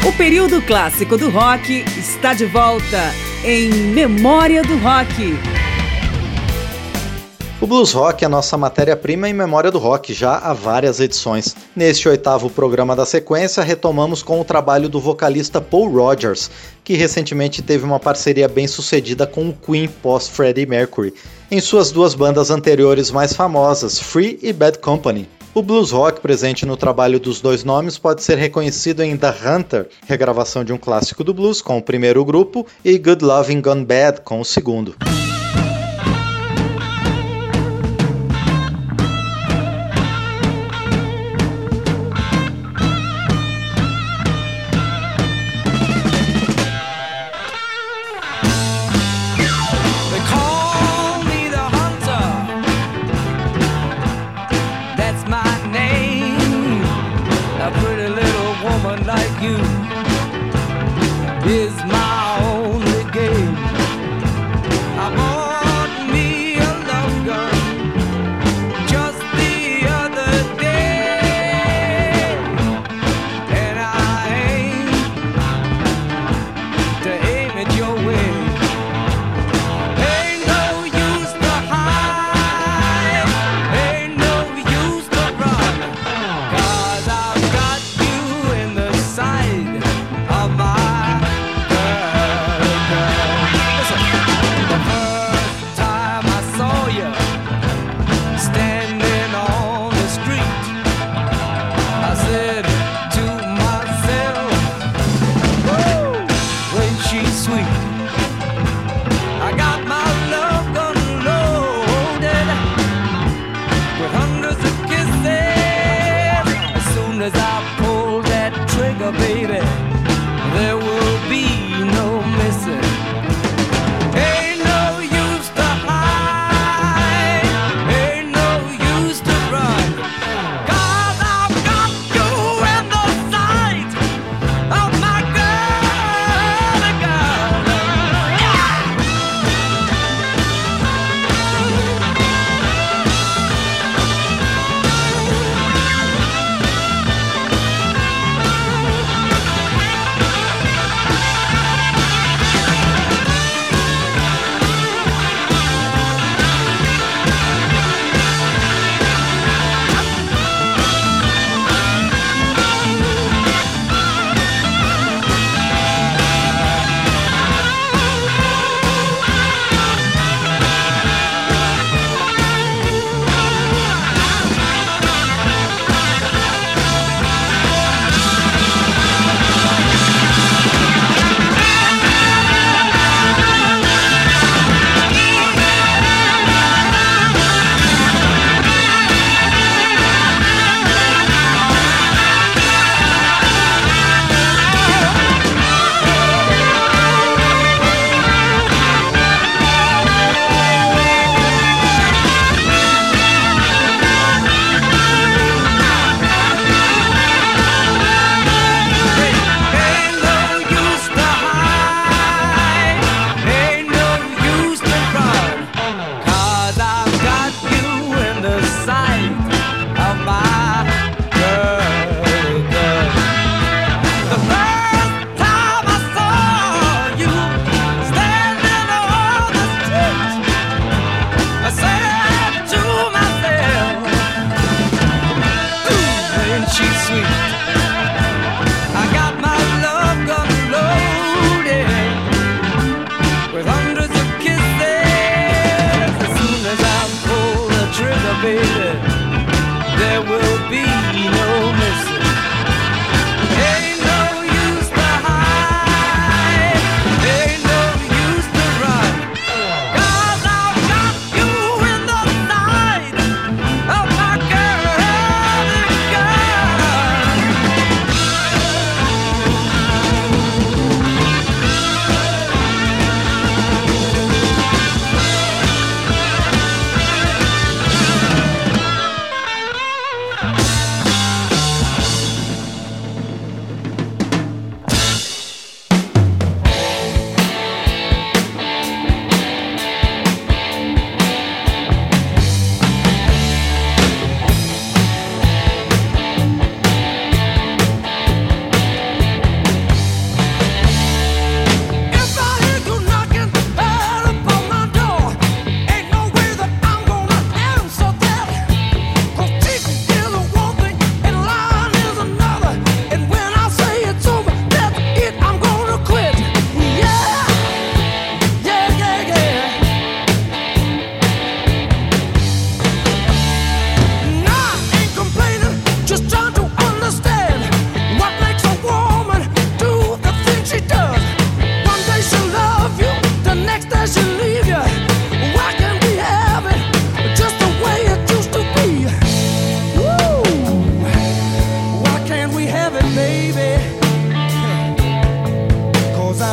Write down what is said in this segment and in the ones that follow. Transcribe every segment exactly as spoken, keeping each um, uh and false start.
O período clássico do rock está de volta em Memória do Rock. O blues rock é a nossa matéria-prima em Memória do Rock já há várias edições. Neste oitavo programa da sequência, retomamos com o trabalho do vocalista Paul Rodgers, que recentemente teve uma parceria bem sucedida com o Queen pós-Freddie Mercury, em suas duas bandas anteriores mais famosas, Free e Bad Company. O blues rock presente no trabalho dos dois nomes pode ser reconhecido em The Hunter, regravação de um clássico do blues com o primeiro grupo, e Good Lovin' Gone Bad com o segundo.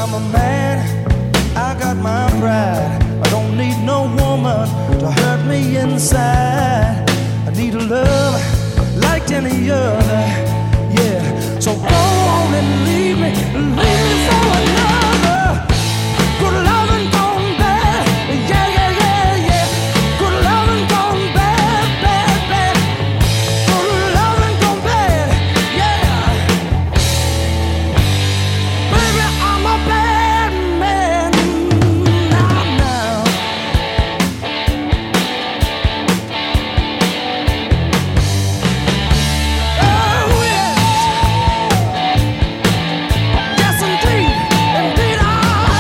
I'm a man, I got my pride. I don't need no woman to hurt me inside. I need a love like any other, yeah. So go on and leave me, leave me for another. Good loving gone bad, yeah, yeah, yeah, yeah. Good loving gone bad, bad, bad. Good loving gone bad, yeah. Baby, I'm a bad man now, now. Oh, yes. Yes, indeed, indeed I.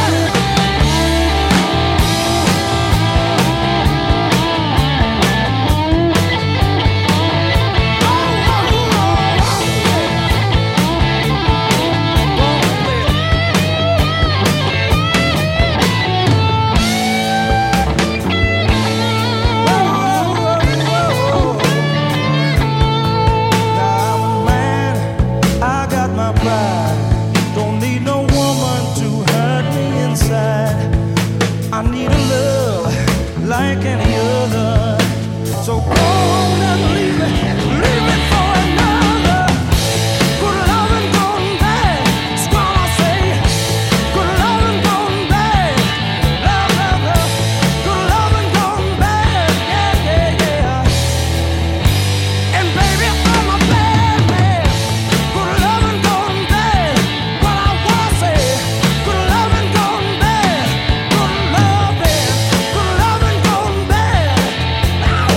I got my pride. Don't need no woman to hurt me inside. I need a love like any other. So go on and leave me, leave me for another. Good loving gone bad, that's what I say. Good loving gone bad, love, love, love. Good loving gone bad, yeah, yeah, yeah. And baby, I'm a bad man. Good loving gone bad, what I wanna say. Good loving gone bad, good loving, good loving gone bad. Ow.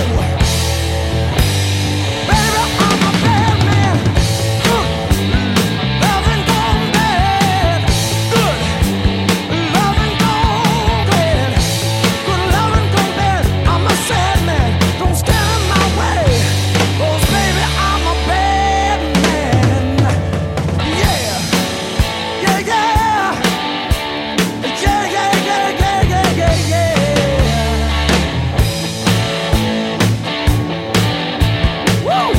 Baby, I'm a bad man. Good loving gone bad, good loving gone bad, good loving gone bad. I'm a sad man, don't stand in my way. 'Cause baby, I'm a bad man. Yeah, yeah, yeah. Yeah, yeah, yeah, yeah, yeah, yeah, yeah. Woo!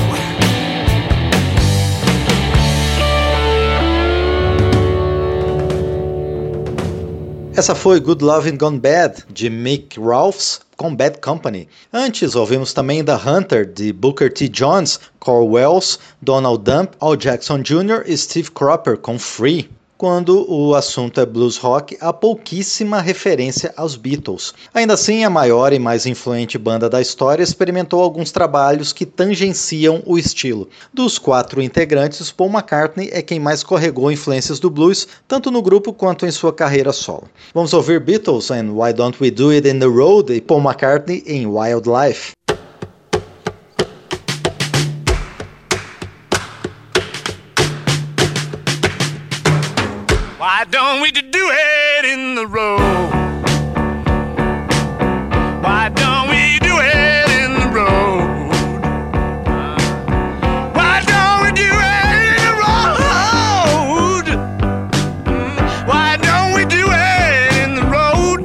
Essa foi Good Lovin' Gone Bad, de Mick Rolfes, com Bad Company. Antes, ouvimos também The Hunter, de Booker T. Jones, Cole Wells, Donald Dump, Al Jackson Júnior e Steve Cropper, com Free. Quando o assunto é blues rock, há pouquíssima referência aos Beatles. Ainda assim, a maior e mais influente banda da história experimentou alguns trabalhos que tangenciam o estilo. Dos quatro integrantes, Paul McCartney é quem mais carregou influências do blues, tanto no grupo quanto em sua carreira solo. Vamos ouvir Beatles em Why Don't We Do It in the Road e Paul McCartney em Wildlife. Why don't we do it in the road? Why don't we do it in the road? Why don't we do it in the road? Why don't we do it in the road?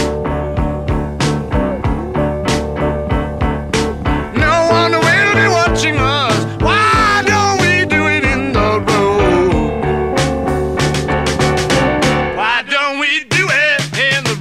No one will be watching us. Why don't we do it in the road? Why don't we do it in the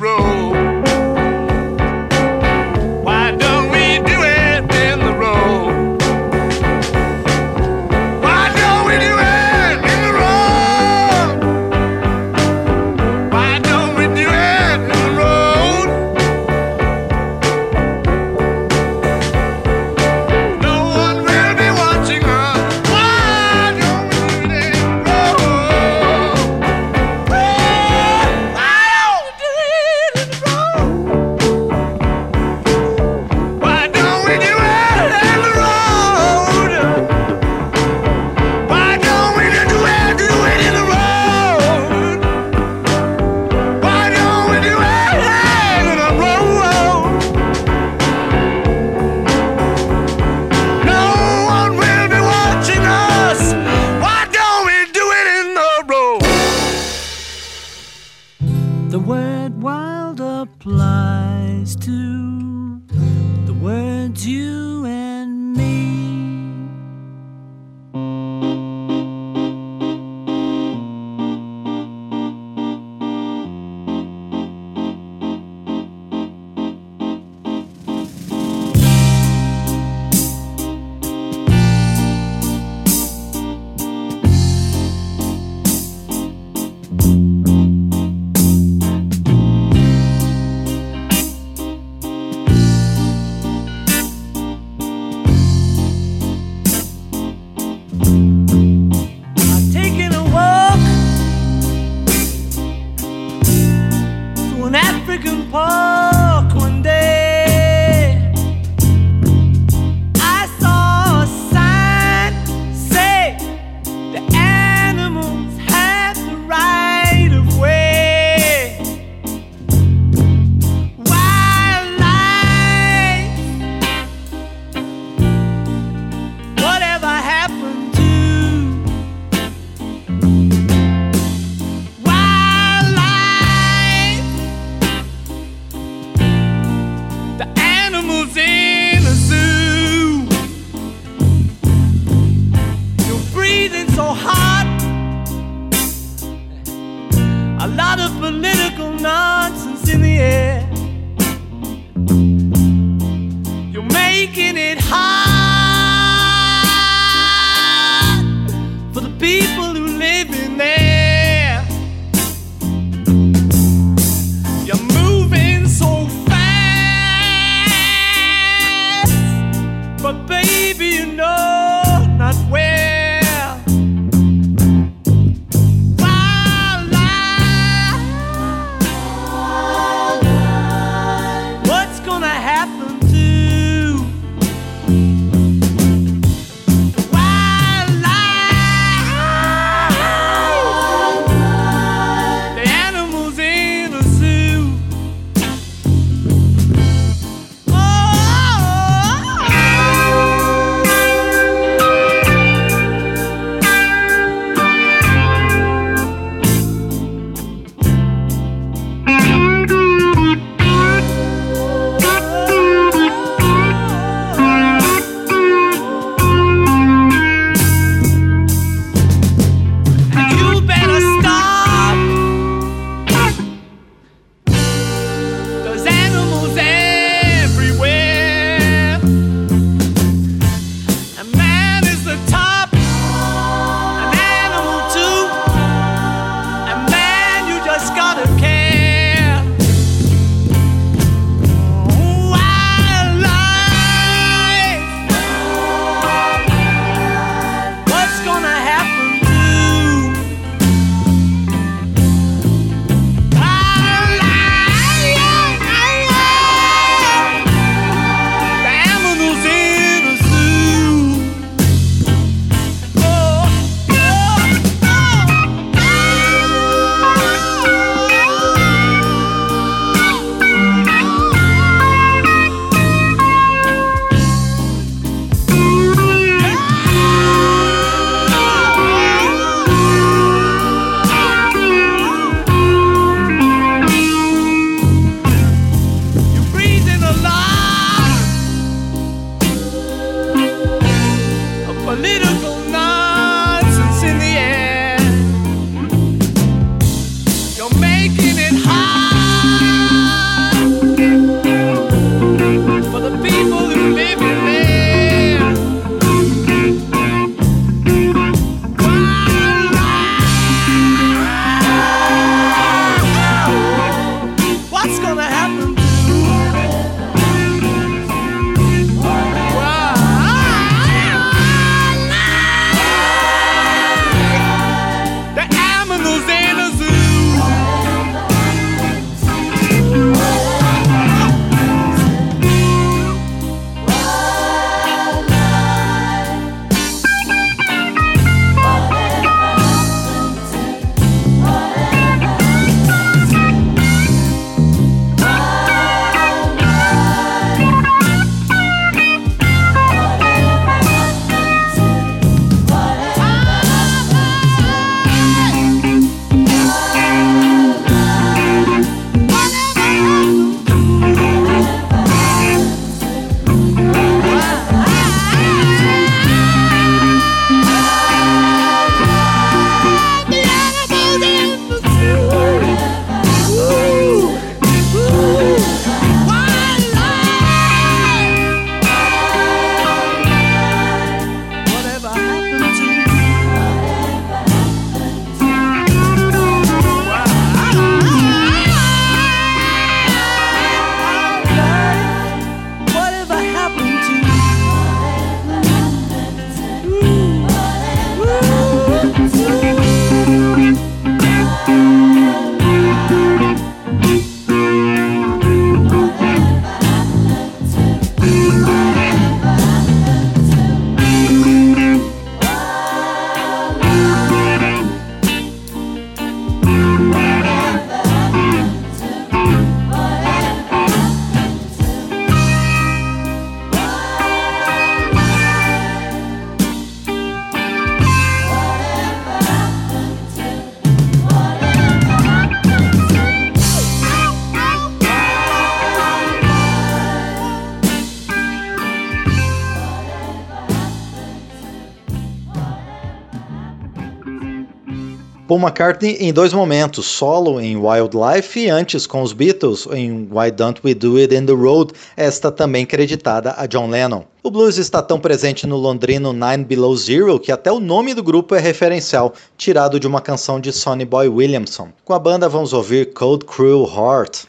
Paul McCartney em dois momentos, solo em Wildlife e antes com os Beatles em Why Don't We Do It in the Road, esta também creditada a John Lennon. O blues está tão presente no londrino Nine Below Zero que até o nome do grupo é referencial, tirado de uma canção de Sonny Boy Williamson. Com a banda vamos ouvir Cold Cruel Heart.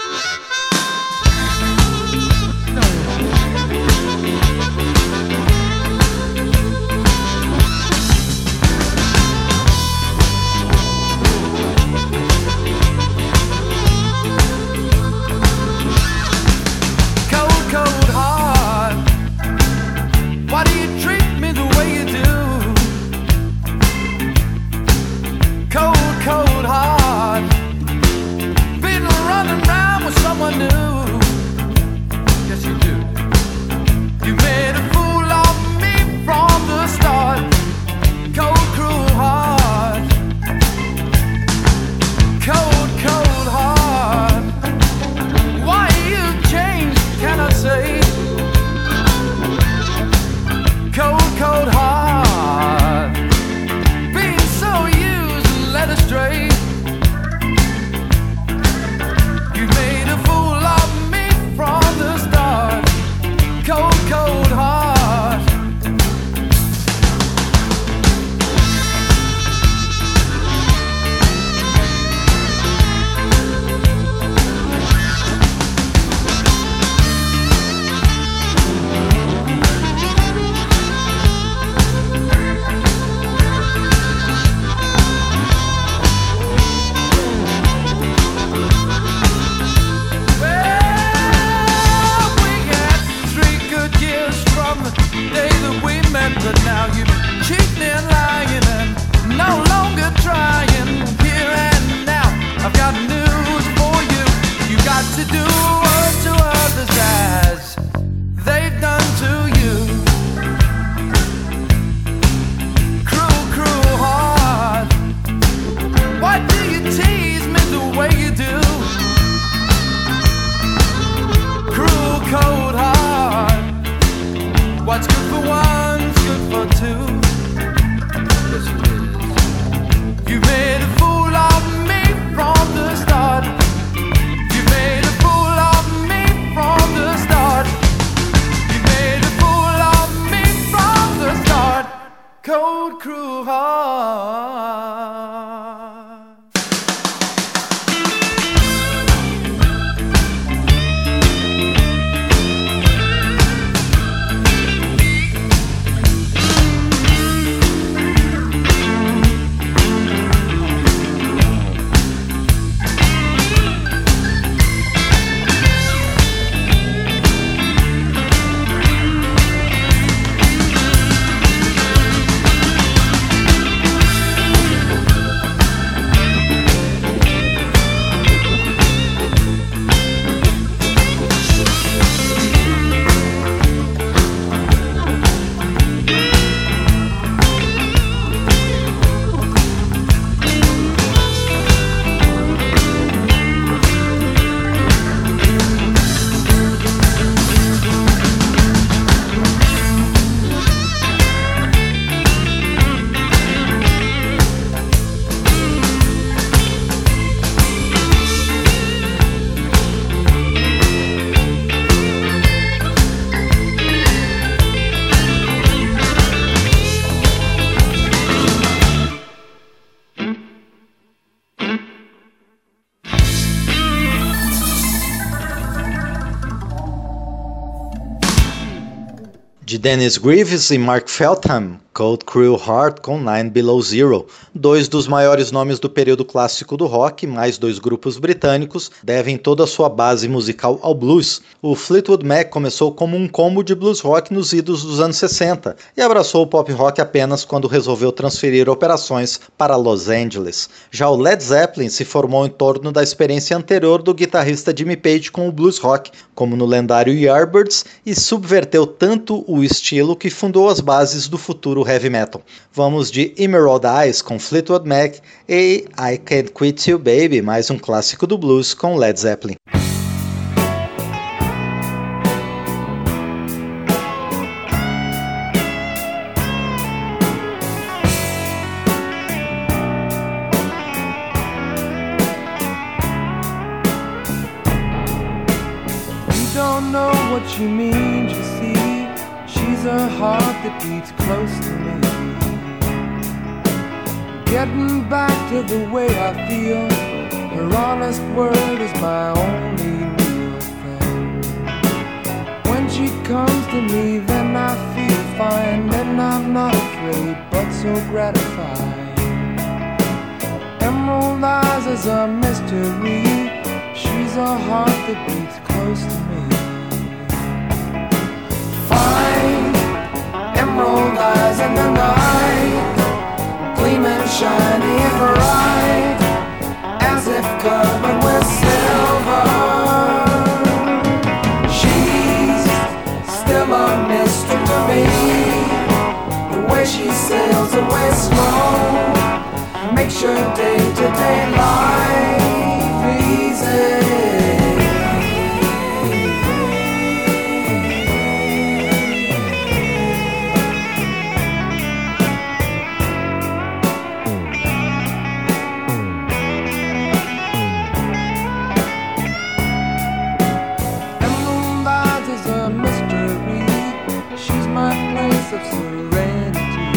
De Dennis Greaves e Mark Feltham, Cold Cruel Heart com Nine Below Zero. Dois dos maiores nomes do período clássico do rock, mais dois grupos britânicos, devem toda a sua base musical ao blues. O Fleetwood Mac começou como um combo de blues rock nos idos dos anos sessenta e abraçou o pop rock apenas quando resolveu transferir operações para Los Angeles. Já o Led Zeppelin se formou em torno da experiência anterior do guitarrista Jimmy Page com o blues rock, como no lendário Yardbirds, e subverteu tanto o estilo que fundou as bases do futuro heavy metal. Vamos de Emerald Eyes com Fleetwood Mac e I Can't Quit You Baby, mais um clássico do blues com Led Zeppelin. what she means, you see. She's a heart that beats close to me. Getting back to the way I feel, her honest word is my only real friend. When she comes to me, then I feel fine. Then I'm not afraid, but so gratified. Emerald eyes is a mystery. She's a heart that beats close to me. Fine, emerald eyes in the night, gleaming shiny and bright, as if covered with silver. She's still a mystery to me. The way she sails away slow makes your day-to-day life easy. Of serenity,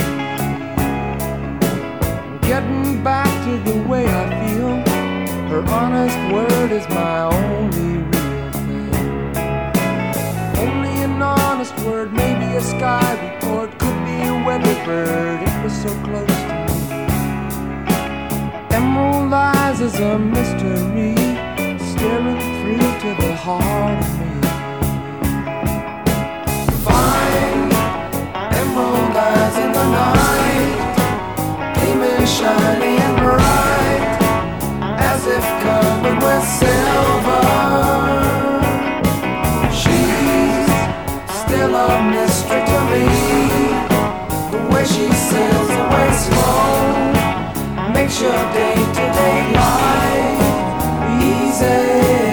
getting back to the way I feel. Her honest word is my only real thing. Only an honest word, maybe a sky report, could be a weather bird. It was so close to me. Emerald eyes is a mystery, staring through to the heart of me. Emerald eyes in the night, gleaming shiny and bright, as if covered with silver. She's still a mystery to me. The way she sails away slow makes your day-to-day life easy.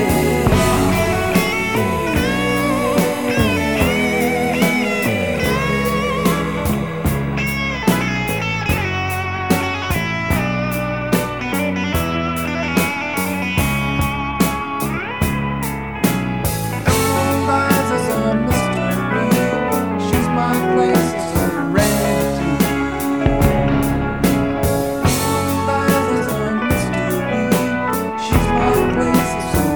She's my place of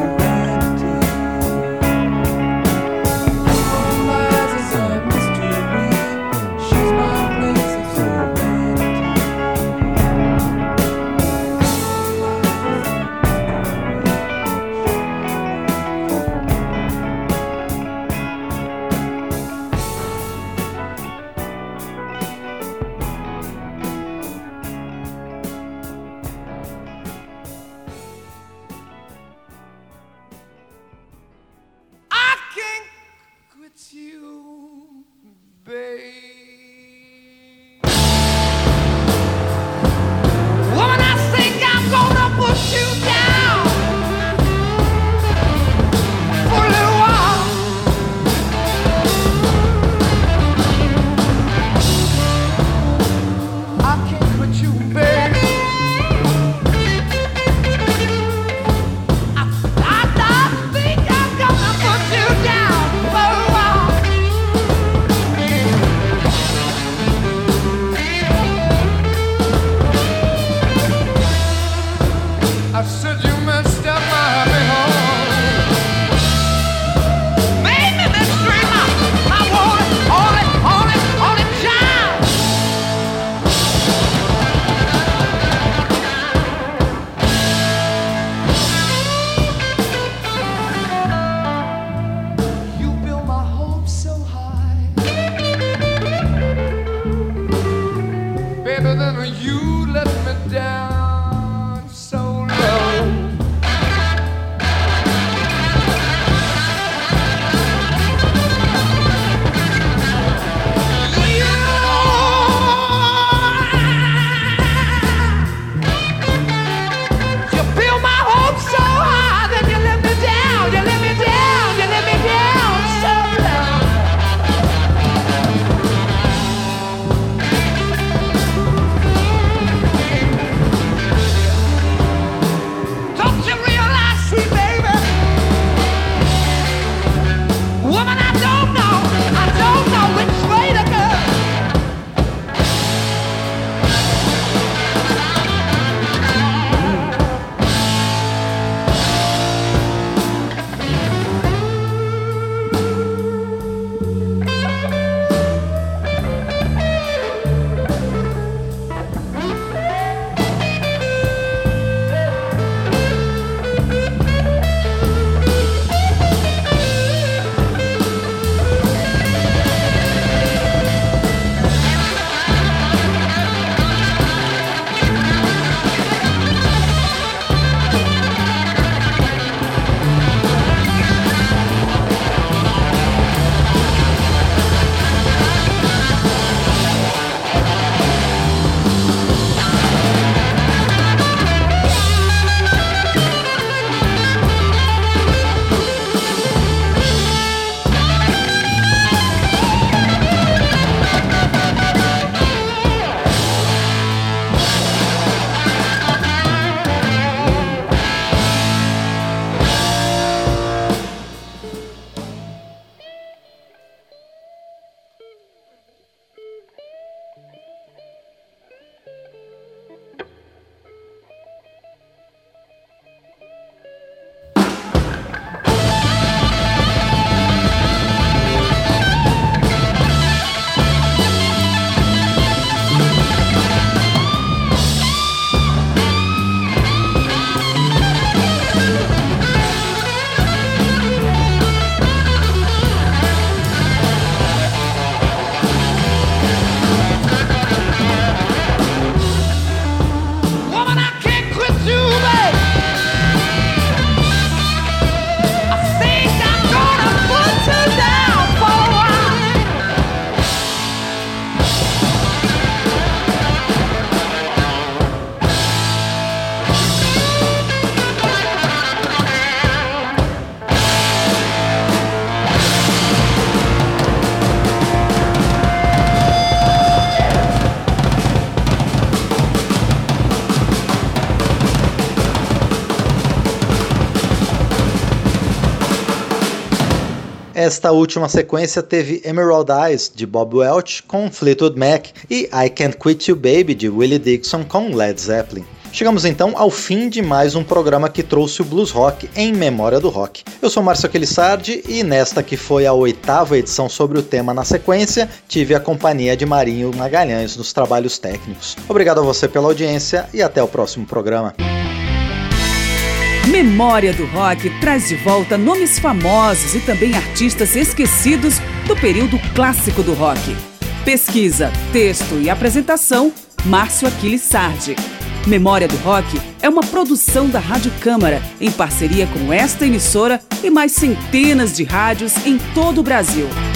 Esta última sequência teve Emerald Eyes, de Bob Welch, com Fleetwood Mac, e I Can't Quit You Baby, de Willie Dixon, com Led Zeppelin. Chegamos então ao fim de mais um programa que trouxe o blues rock em memória do rock. Eu sou Márcio Aquilissardi e nesta que foi a oitava edição sobre o tema na sequência, tive a companhia de Marinho Magalhães nos trabalhos técnicos. Obrigado a você pela audiência e até o próximo programa. Memória do Rock traz de volta nomes famosos e também artistas esquecidos do período clássico do rock. Pesquisa, texto e apresentação, Márcio Aquilissardi. Memória do Rock é uma produção da Rádio Câmara, em parceria com esta emissora e mais centenas de rádios em todo o Brasil.